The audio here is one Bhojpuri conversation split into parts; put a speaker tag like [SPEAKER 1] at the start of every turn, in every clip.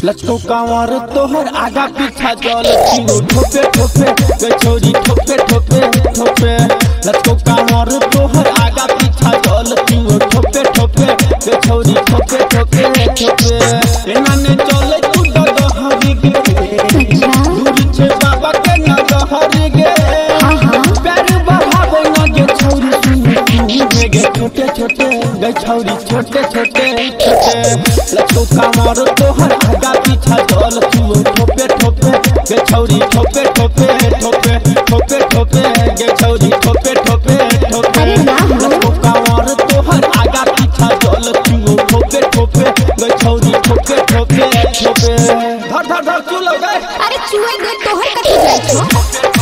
[SPEAKER 1] लचको कांवर तोहर आगा पीछा जल छियो ठोपे ठोपे गे छोरी ठोपे ठोपे ठोपे लचको कांवर तोहर आगा पीछा जल छियो ठोपे ठोपे गे छोरी ठोपे ठोपे ठोपे एना ने चले तू डगहरी गे दूर छे बाबा के नगहरी गे पैर बढ़ाबो न गे छोरी सुन गे छोटे छोटे गे छोरी छोटे छोटे छोटे लचको कांवर तोहर आगा पीछा जल छियो ठोपे ठोपे गे छोरी ठोपे ठोपे ठोपे ठोपे ठोपे गे छोरी ठोपे ठोपे ठोपे लचको कांवर तोहर आगा पीछा जल छियो ठोपे ठोपे गे छोरी ठोपे ठोपे ठोपे धर धर धर चू लग गए
[SPEAKER 2] अरे चूहे दे तोहर कथि जाय छो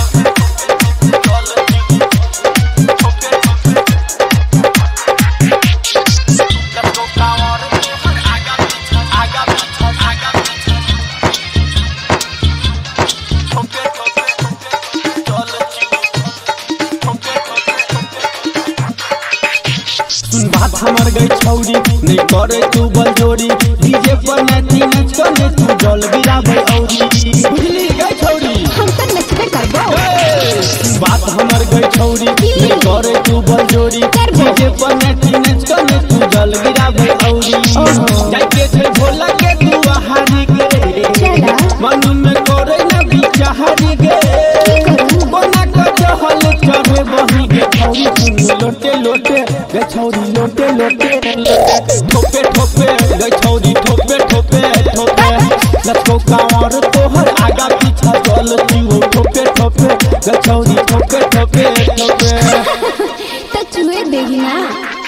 [SPEAKER 1] सुन बात हमर गई छौरी नहीं करे तू बलजोरी डीजे पर नाची नाच करे तू जल गिराबे औरी बुझली गई छौरी
[SPEAKER 2] हम त नचबे करबो
[SPEAKER 1] सुन बात हमर गई छौरी नहीं करे तू बलजोरी डीजे पर नाची नाच करे तू जल गिराबे औरी जाके छे भोला के तू हारी गे मन में करे ना बिचारी गे बना के जहल चढ़े बही गे छौरी लोटे लोटे गे छौरी लोटे लोटे ठोपे ठोपे गे छौरी ठोपे ठोपे ठोपे लचको कांवर तोहर आगा पीछा जल छियो ठोपे ठोपे गे छौरी ठोपे ठोपे ठोपे
[SPEAKER 2] त चूहे देही ना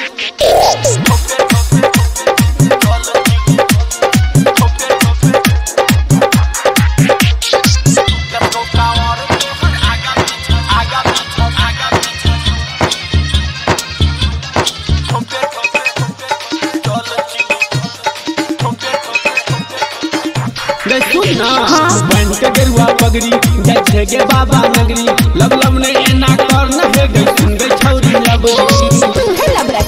[SPEAKER 1] सुन ना बन के गेरुआ पगड़ी जाय छे गे बाबा नगरी लब लब ने एना कर न हे गे सुन गे छौरी लबरी
[SPEAKER 2] तू लबरा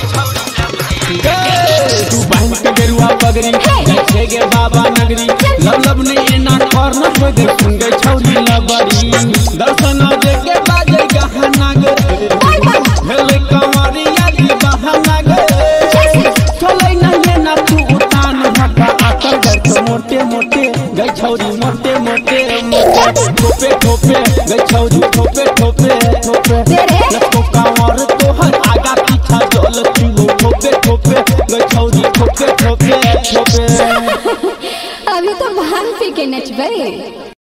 [SPEAKER 1] तू बन के गेरुआ पगड़ी जाय छे गे बाबा नगरी लब लब ने एना कर न हे गे सुन गे छौरी लबरी दर्शन दे के बाजे गहना गे भेले कमरिया की बहाना गे चले न ना तू उतान हटा आकर गे मोटे मोटे गे छौरी मोटे मोटे मोटे ठोपे ठोपे गे छौरी ठोपे ठोपे ठोपे लचको कांवर तोहर आगा पीछा जल छियो ठोपे ठोपे गे छौरी ठोपे ठोपे ठोपे
[SPEAKER 2] अभी तो भांग पी के नचबे।